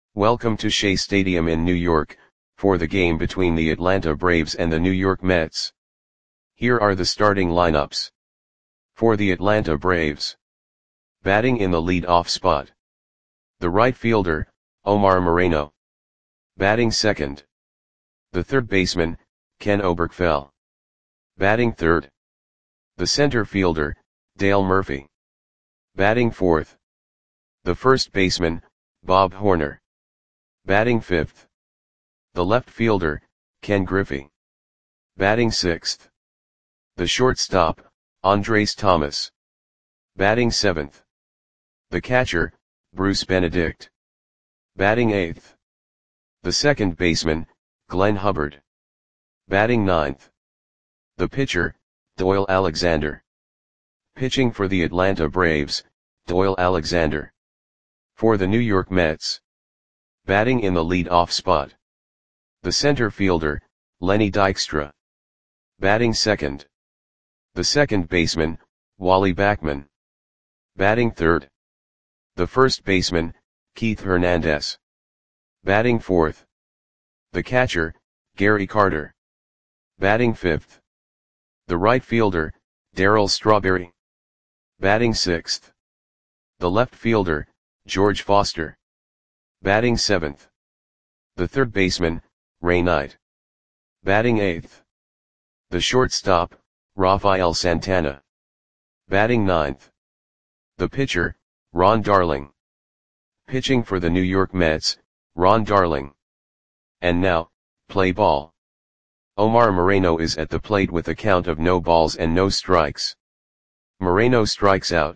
Welcome to Shea Stadium in New York, for the game between the Atlanta Braves and the New York Mets. Here are the starting lineups. For the Atlanta Braves. Batting in the lead-off spot. The right fielder, Omar Moreno. Batting second. The third baseman, Ken Oberkfell. Batting third. The center fielder, Dale Murphy. Batting fourth. The first baseman, Bob Horner. Batting fifth. The left fielder, Ken Griffey. Batting sixth. The shortstop, Andres Thomas. Batting seventh. The catcher, Bruce Benedict. Batting eighth. The second baseman, Glenn Hubbard. Batting ninth. The pitcher, Doyle Alexander. Pitching for the Atlanta Braves, Doyle Alexander. For the New York Mets. Batting in the lead-off spot. The center fielder, Lenny Dykstra. Batting second. The second baseman, Wally Backman. Batting third. The first baseman, Keith Hernandez. Batting fourth. The catcher, Gary Carter. Batting fifth. The right fielder, Darryl Strawberry. Batting sixth. The left fielder, George Foster. Batting seventh. The third baseman, Ray Knight. Batting eighth. The shortstop, Rafael Santana. Batting ninth. The pitcher, Ron Darling. Pitching for the New York Mets, Ron Darling. And now, play ball. Omar Moreno is at the plate with a count of no balls and no strikes. Moreno strikes out.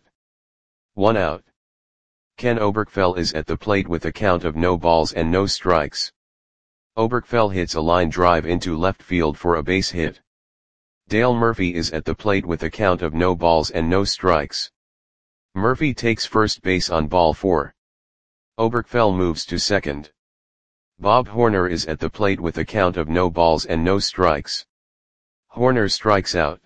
1 out. Ken Oberkfell is at the plate with a count of no balls and no strikes. Oberkfell hits a line drive into left field for a base hit. Dale Murphy is at the plate with a count of no balls and no strikes. Murphy takes first base on ball 4. Oberkfell moves to second. Bob Horner is at the plate with a count of no balls and no strikes. Horner strikes out.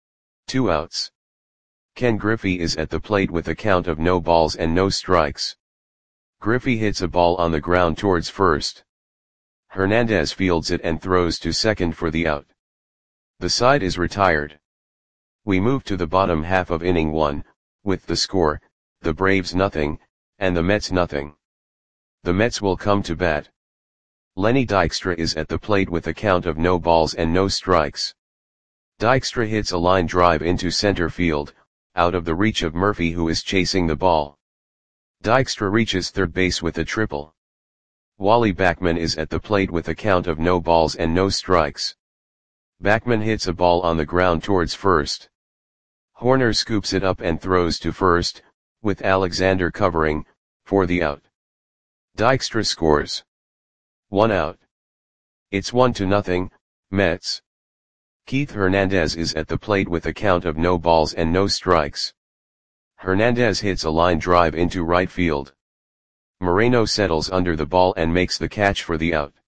2 outs. Ken Griffey is at the plate with a count of no balls and no strikes. Griffey hits a ball on the ground towards first. Hernandez fields it and throws to second for the out. The side is retired. We move to the bottom half of inning 1, with the score, the Braves nothing, and the Mets nothing. The Mets will come to bat. Lenny Dykstra is at the plate with a count of no balls and no strikes. Dykstra hits a line drive into center field, out of the reach of Murphy, who is chasing the ball. Dykstra reaches third base with a triple. Wally Backman is at the plate with a count of no balls and no strikes. Backman hits a ball on the ground towards first. Horner scoops it up and throws to first, with Alexander covering, for the out. Dykstra scores. 1 out. It's 1-0, Mets. Keith Hernandez is at the plate with a count of no balls and no strikes. Hernandez hits a line drive into right field. Moreno settles under the ball and makes the catch for the out.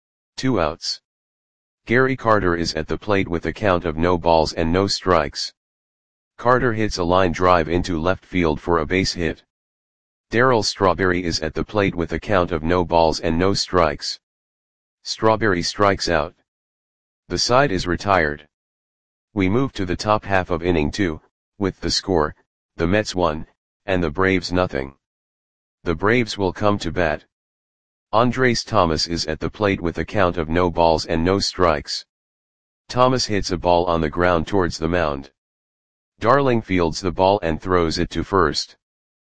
2 outs. Gary Carter is at the plate with a count of no balls and no strikes. Carter hits a line drive into left field for a base hit. Darryl Strawberry is at the plate with a count of no balls and no strikes. Strawberry strikes out. The side is retired. We move to the top half of inning 2, with the score, the Mets 1, and the Braves nothing. The Braves will come to bat. Andres Thomas is at the plate with a count of no balls and no strikes. Thomas hits a ball on the ground towards the mound. Darling fields the ball and throws it to first.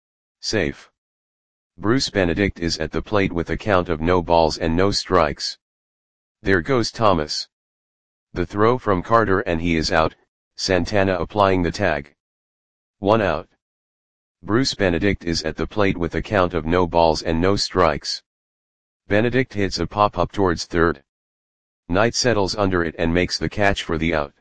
Safe. Bruce Benedict is at the plate with a count of no balls and no strikes. There goes Thomas. The throw from Carter and he is out, Santana applying the tag. 1 out. Bruce Benedict is at the plate with a count of no balls and no strikes. Benedict hits a pop-up towards third. Knight settles under it and makes the catch for the out.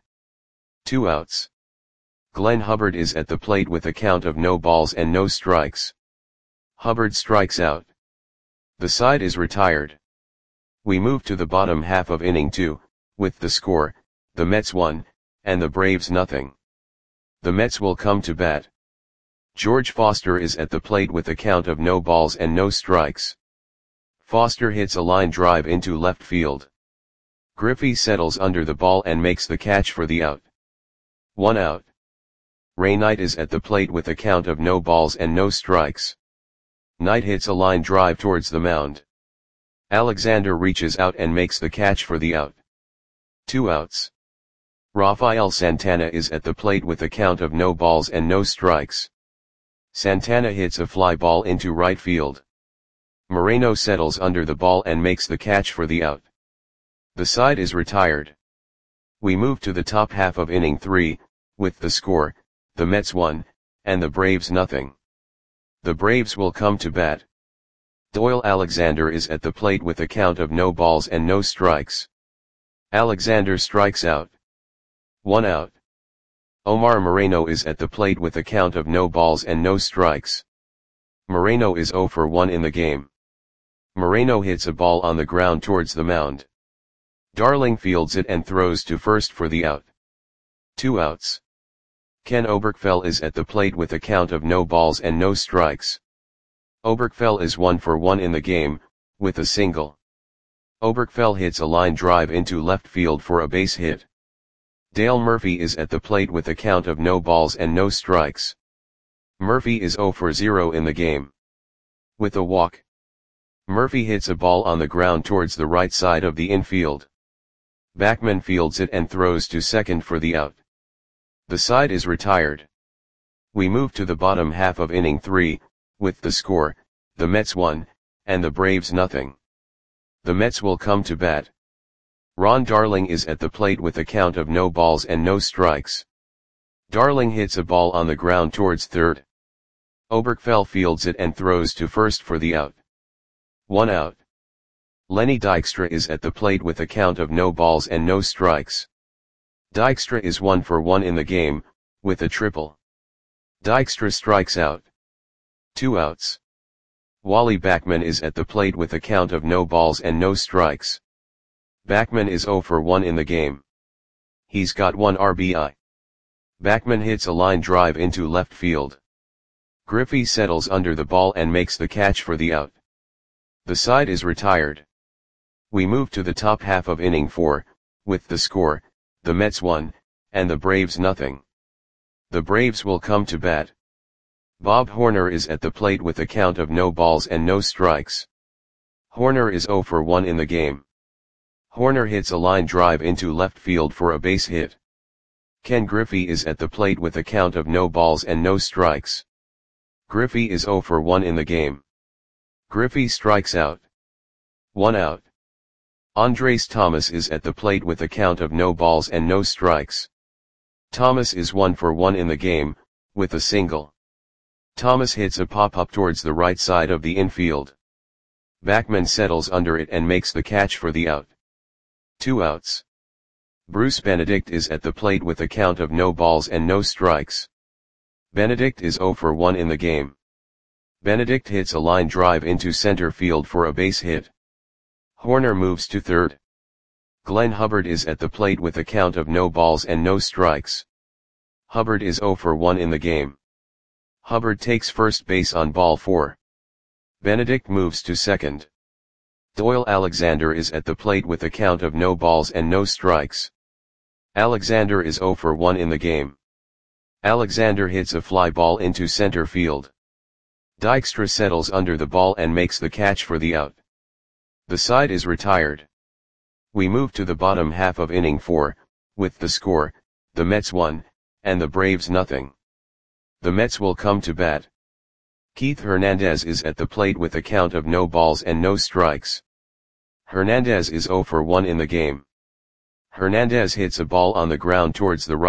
2 outs. Glenn Hubbard is at the plate with a count of no balls and no strikes. Hubbard strikes out. The side is retired. We move to the bottom half of inning 2, with the score, the Mets 1, and the Braves nothing. The Mets will come to bat. George Foster is at the plate with a count of no balls and no strikes. Foster hits a line drive into left field. Griffey settles under the ball and makes the catch for the out. 1 out. Ray Knight is at the plate with a count of no balls and no strikes. Knight hits a line drive towards the mound. Alexander reaches out and makes the catch for the out. 2 outs. Rafael Santana is at the plate with a count of no balls and no strikes. Santana hits a fly ball into right field. Moreno settles under the ball and makes the catch for the out. The side is retired. We move to the top half of inning 3, with the score, the Mets 1, and the Braves nothing. The Braves will come to bat. Doyle Alexander is at the plate with a count of no balls and no strikes. Alexander strikes out. 1 out. Omar Moreno is at the plate with a count of no balls and no strikes. Moreno is 0 for 1 in the game. Moreno hits a ball on the ground towards the mound. Darling fields it and throws to first for the out. 2 outs. Ken Oberkfell is at the plate with a count of no balls and no strikes. Oberkfell is 1 for 1 in the game, with a single. Oberkfell hits a line drive into left field for a base hit. Dale Murphy is at the plate with a count of no balls and no strikes. Murphy is 0 for 0 in the game. With a walk. Murphy hits a ball on the ground towards the right side of the infield. Backman fields it and throws to second for the out. The side is retired. We move to the bottom half of inning 3, with the score, the Mets 1, and the Braves nothing. The Mets will come to bat. Ron Darling is at the plate with a count of no balls and no strikes. Darling hits a ball on the ground towards third. Oberkfell fields it and throws to first for the out. 1 out. Lenny Dykstra is at the plate with a count of no balls and no strikes. Dykstra is 1 for 1 in the game, with a triple. Dykstra strikes out. 2 outs. Wally Backman is at the plate with a count of no balls and no strikes. Backman is 0 for 1 in the game. He's got 1 RBI. Backman hits a line drive into left field. Griffey settles under the ball and makes the catch for the out. The side is retired. We move to the top half of inning 4, with the score, the Mets 1, and the Braves nothing. The Braves will come to bat. Bob Horner is at the plate with a count of no balls and no strikes. Horner is 0 for 1 in the game. Horner hits a line drive into left field for a base hit. Ken Griffey is at the plate with a count of no balls and no strikes. Griffey is 0 for 1 in the game. Griffey strikes out. 1 out. Andres Thomas is at the plate with a count of no balls and no strikes. Thomas is 1 for 1 in the game, with a single. Thomas hits a pop-up towards the right side of the infield. Backman settles under it and makes the catch for the out. 2 outs. Bruce Benedict is at the plate with a count of no balls and no strikes. Benedict is 0 for 1 in the game. Benedict hits a line drive into center field for a base hit. Horner moves to third. Glenn Hubbard is at the plate with a count of no balls and no strikes. Hubbard is 0 for 1 in the game. Hubbard takes first base on ball 4. Benedict moves to second. Doyle Alexander is at the plate with a count of no balls and no strikes. Alexander is 0 for 1 in the game. Alexander hits a fly ball into center field. Dykstra settles under the ball and makes the catch for the out. The side is retired. We move to the bottom half of inning 4, with the score, the Mets 1, and the Braves nothing. The Mets will come to bat. Keith Hernandez is at the plate with a count of no balls and no strikes. Hernandez is 0 for 1 in the game. Hernandez hits a ball on the ground towards the right side of the infield. Hubbard scoops it up and throws to first for the out. 2 outs. Gary Carter is at the plate with a count of no balls and no strikes. Hernandez is 0 for 1 in the game. Hernandez hits a ball on the ground towards the right side of the infield. Hubbard scoops it up and throws to first for the out.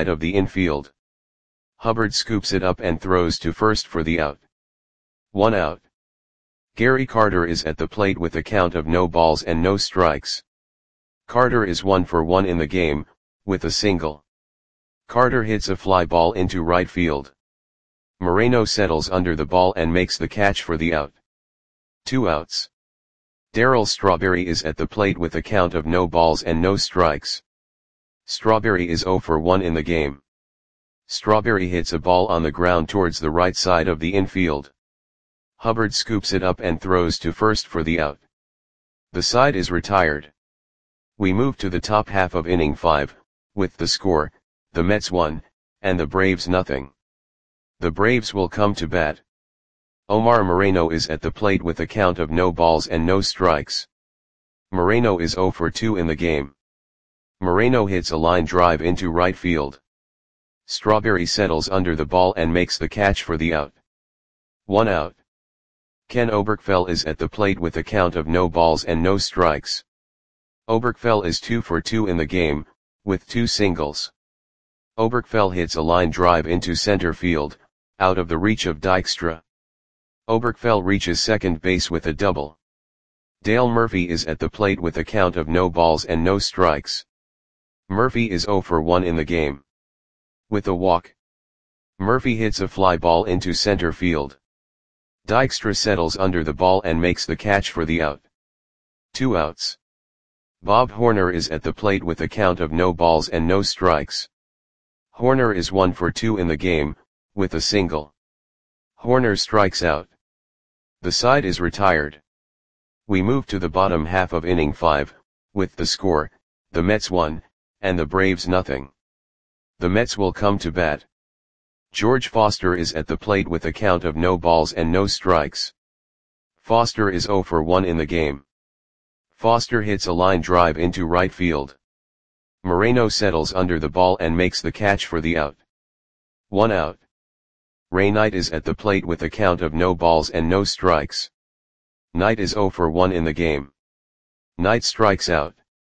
One out. Gary Carter is at the plate with a count of no balls and no strikes. Carter is 1 for 1 in the game, with a single. Carter hits a fly ball into right field. Moreno settles under the ball and makes the catch for the out. 2 outs. Darryl Strawberry is at the plate with a count of no balls and no strikes. Strawberry is 0 for 1 in the game. Strawberry hits a ball on the ground towards the right side of the infield. Hubbard scoops it up and throws to first for the out. The side is retired. We move to the top half of inning 5, with the score, the Mets 1, and the Braves nothing. The Braves will come to bat. Omar Moreno is at the plate with a count of no balls and no strikes. Moreno is 0 for 2 in the game. Moreno hits a line drive into right field. Strawberry settles under the ball and makes the catch for the out. 1 out. Ken Oberkfell is at the plate with a count of no balls and no strikes. Oberkfell is 2 for 2 in the game, with 2 singles. Oberkfell hits a line drive into center field, out of the reach of Dykstra. Oberkfell reaches second base with a double. Dale Murphy is at the plate with a count of no balls and no strikes. Murphy is 0 for 1 in the game. With a walk, Murphy hits a fly ball into center field. Dykstra settles under the ball and makes the catch for the out. 2 outs. Bob Horner is at the plate with a count of no balls and no strikes. Horner is 1 for 2 in the game, with a single. Horner strikes out. The side is retired. We move to the bottom half of inning 5, with the score, the Mets 1, and the Braves nothing. The Mets will come to bat. George Foster is at the plate with a count of no balls and no strikes. Foster is 0 for 1 in the game. Foster hits a line drive into right field. Moreno settles under the ball and makes the catch for the out. 1 out. Ray Knight is at the plate with a count of no balls and no strikes. Knight is 0 for 1 in the game. Knight strikes out.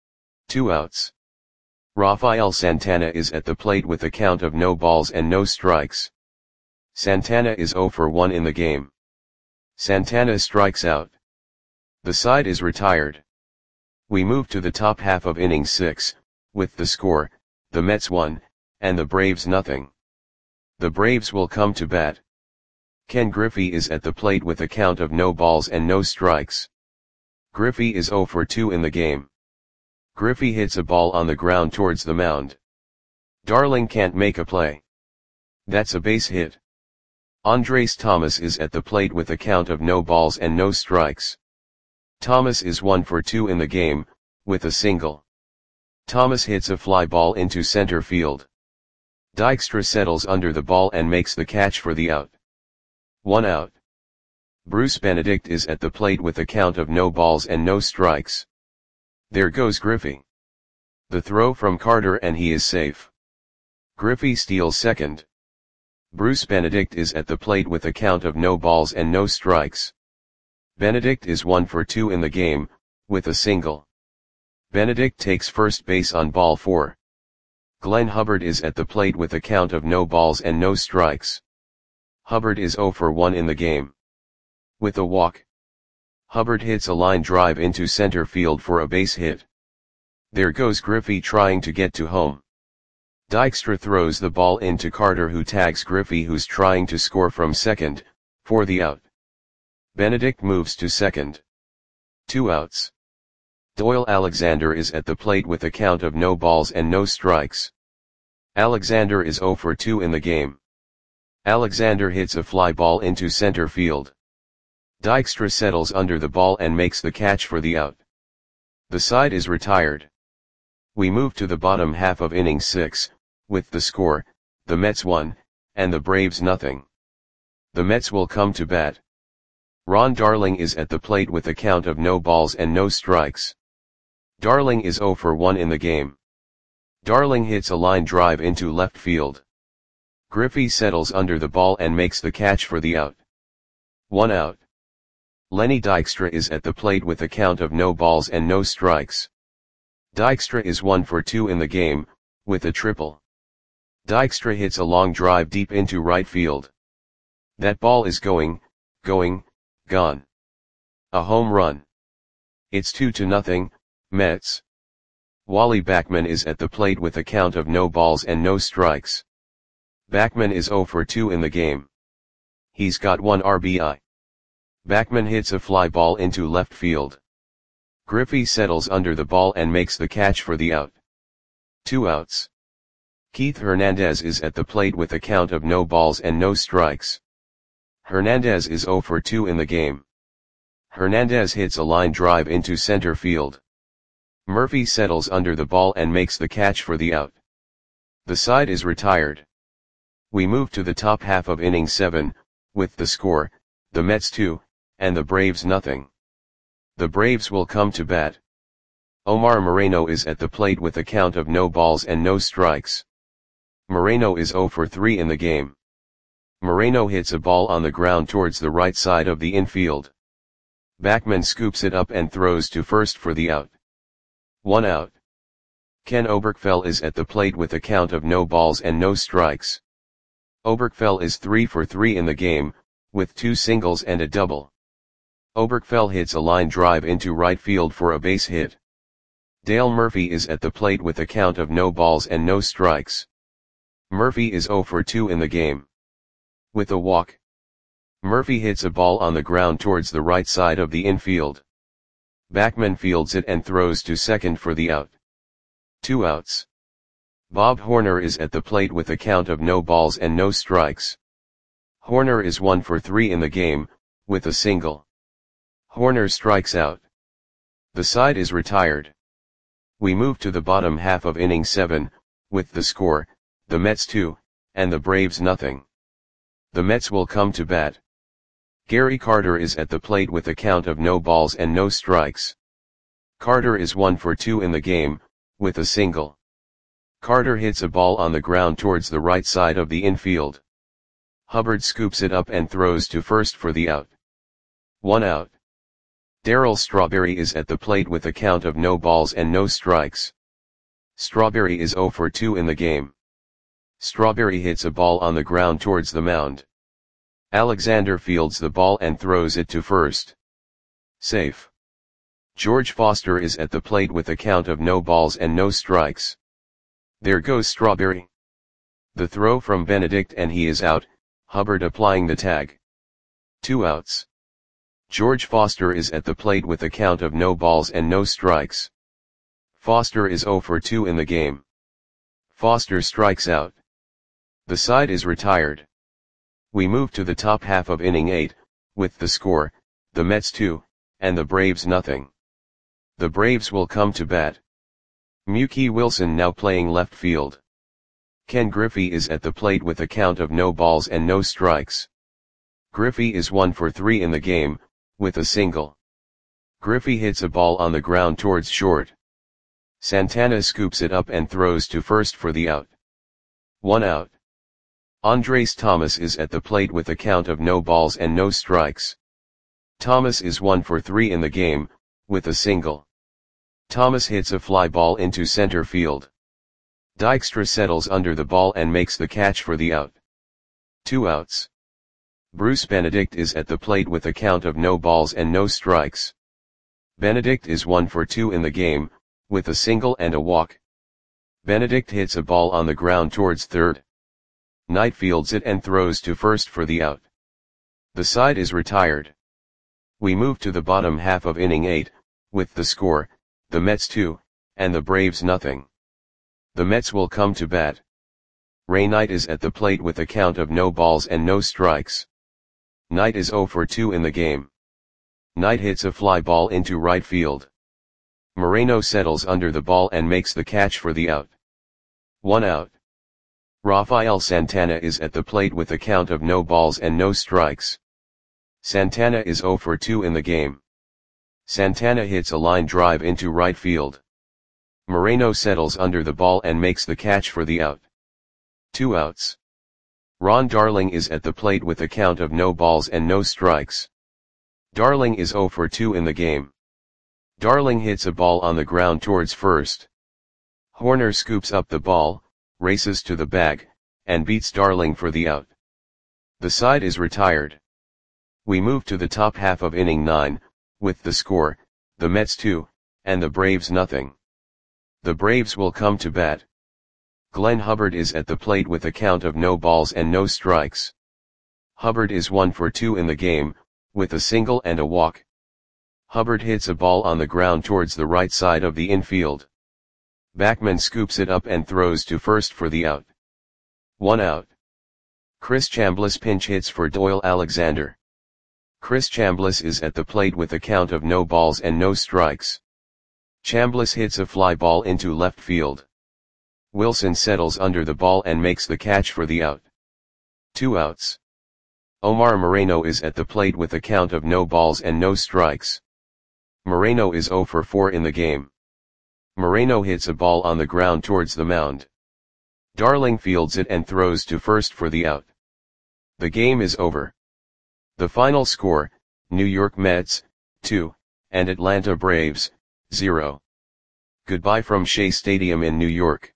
2 outs. Rafael Santana is at the plate with a count of no balls and no strikes. Santana is 0 for 1 in the game. Santana strikes out. The side is retired. We move to the top half of inning 6, with the score, the Mets 1, and the Braves nothing. The Braves will come to bat. Ken Griffey is at the plate with a count of no balls and no strikes. Griffey is 0 for 2 in the game. Griffey hits a ball on the ground towards the mound. Darling can't make a play. That's a base hit. Andres Thomas is at the plate with a count of no balls and no strikes. Thomas is 1 for 2 in the game, with a single. Thomas hits a fly ball into center field. Dykstra settles under the ball and makes the catch for the out. 1 out. Bruce Benedict is at the plate with a count of no balls and no strikes. There goes Griffey. The throw from Carter and he is safe. Griffey steals second. Bruce Benedict is at the plate with a count of no balls and no strikes. Benedict is 1 for 2 in the game, with a single. Benedict takes first base on ball 4. Glenn Hubbard is at the plate with a count of no balls and no strikes. Hubbard is 0 for 1 in the game. With a walk, Hubbard hits a line drive into center field for a base hit. There goes Griffey trying to get to home. Dykstra throws the ball into Carter, who tags Griffey, who's trying to score from second, for the out. Benedict moves to second. 2 outs. Doyle Alexander is at the plate with a count of no balls and no strikes. Alexander is 0 for 2 in the game. Alexander hits a fly ball into center field. Dykstra settles under the ball and makes the catch for the out. The side is retired. We move to the bottom half of inning 6, with the score, the Mets 1, and the Braves nothing. The Mets will come to bat. Ron Darling is at the plate with a count of no balls and no strikes. Darling is 0 for 1 in the game. Darling hits a line drive into left field. Griffey settles under the ball and makes the catch for the out. 1 out. Lenny Dykstra is at the plate with a count of no balls and no strikes. Dykstra is 1 for 2 in the game, with a triple. Dykstra hits a long drive deep into right field. That ball is going, gone. A home run. It's 2-0, Mets. Wally Backman is at the plate with a count of no balls and no strikes. Backman is 0 for 2 in the game. He's got 1 RBI. Backman hits a fly ball into left field. Griffey settles under the ball and makes the catch for the out. 2 outs. Keith Hernandez is at the plate with a count of no balls and no strikes. Hernandez is 0 for 2 in the game. Hernandez hits a line drive into center field. Murphy settles under the ball and makes the catch for the out. The side is retired. We move to the top half of inning 7, with the score, the Mets 2, and the Braves nothing. The Braves will come to bat. Omar Moreno is at the plate with a count of no balls and no strikes. Moreno is 0 for 3 in the game. Moreno hits a ball on the ground towards the right side of the infield. Backman scoops it up and throws to first for the out. 1 out. Ken Oberkfell is at the plate with a count of no balls and no strikes. Oberkfell is 3 for 3 in the game, with 2 singles and a double. Oberkfell hits a line drive into right field for a base hit. Dale Murphy is at the plate with a count of no balls and no strikes. Murphy is 0 for 2 in the game. With a walk, Murphy hits a ball on the ground towards the right side of the infield. Backman fields it and throws to second for the out. 2 outs. Bob Horner is at the plate with a count of no balls and no strikes. Horner is 1 for 3 in the game, with a single. Horner strikes out. The side is retired. We move to the bottom half of inning 7, with the score, the Mets 2, and the Braves nothing. The Mets will come to bat. Gary Carter is at the plate with a count of no balls and no strikes. Carter is 1 for 2 in the game, with a single. Carter hits a ball on the ground towards the right side of the infield. Hubbard scoops it up and throws to first for the out. 1 out. Darryl Strawberry is at the plate with a count of no balls and no strikes. Strawberry is 0 for 2 in the game. Strawberry hits a ball on the ground towards the mound. Alexander fields the ball and throws it to first. Safe. George Foster is at the plate with a count of no balls and no strikes. There goes Strawberry. The throw from Benedict and he is out, Hubbard applying the tag. 2 outs. George Foster is at the plate with a count of no balls and no strikes. Foster is 0 for 2 in the game. Foster strikes out. The side is retired. We move to the top half of inning 8, with the score, the Mets 2, and the Braves nothing. The Braves will come to bat. Mookie Wilson now playing left field. Ken Griffey is at the plate with a count of no balls and no strikes. Griffey is 1 for 3 in the game, with a single. Griffey hits a ball on the ground towards short. Santana scoops it up and throws to first for the out. 1 out. Andres Thomas is at the plate with a count of no balls and no strikes. Thomas is 1 for 3 in the game, with a single. Thomas hits a fly ball into center field. Dykstra settles under the ball and makes the catch for the out. 2 outs. Bruce Benedict is at the plate with a count of no balls and no strikes. Benedict is 1 for 2 in the game, with a single and a walk. Benedict hits a ball on the ground towards third. Knight fields it and throws to first for the out. The side is retired. We move to the bottom half of inning 8, with the score, the Mets 2, and the Braves nothing. The Mets will come to bat. Ray Knight is at the plate with a count of no balls and no strikes. Knight is 0 for 2 in the game. Knight hits a fly ball into right field. Moreno settles under the ball and makes the catch for the out. 1 out. Rafael Santana is at the plate with a count of no balls and no strikes. Santana is 0 for 2 in the game. Santana hits a line drive into right field. Moreno settles under the ball and makes the catch for the out. 2 outs. Ron Darling is at the plate with a count of no balls and no strikes. Darling is 0 for 2 in the game. Darling hits a ball on the ground towards first. Horner scoops up the ball, races to the bag, and beats Darling for the out. The side is retired. We move to the top half of inning 9, with the score, the Mets 2, and the Braves nothing. The Braves will come to bat. Glenn Hubbard is at the plate with a count of no balls and no strikes. Hubbard is 1 for 2 in the game, with a single and a walk. Hubbard hits a ball on the ground towards the right side of the infield. Backman scoops it up and throws to first for the out. 1 out. Chris Chambliss pinch hits for Doyle Alexander. Chris Chambliss is at the plate with a count of no balls and no strikes. Chambliss hits a fly ball into left field. Wilson settles under the ball and makes the catch for the out. 2 outs. Omar Moreno is at the plate with a count of no balls and no strikes. Moreno is 0 for 4 in the game. Moreno hits a ball on the ground towards the mound. Darling fields it and throws to first for the out. The game is over. The final score, New York Mets, 2, and Atlanta Braves, 0. Goodbye from Shea Stadium in New York.